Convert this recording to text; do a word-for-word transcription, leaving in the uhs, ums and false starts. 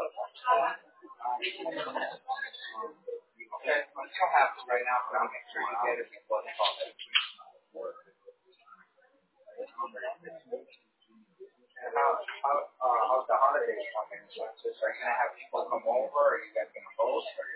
Okay, well, you don't have to right now, but I'll make sure you get it before the holiday. And how, how, uh, how's the holidays coming? So, are you gonna have people come over, or are you guys gonna host, or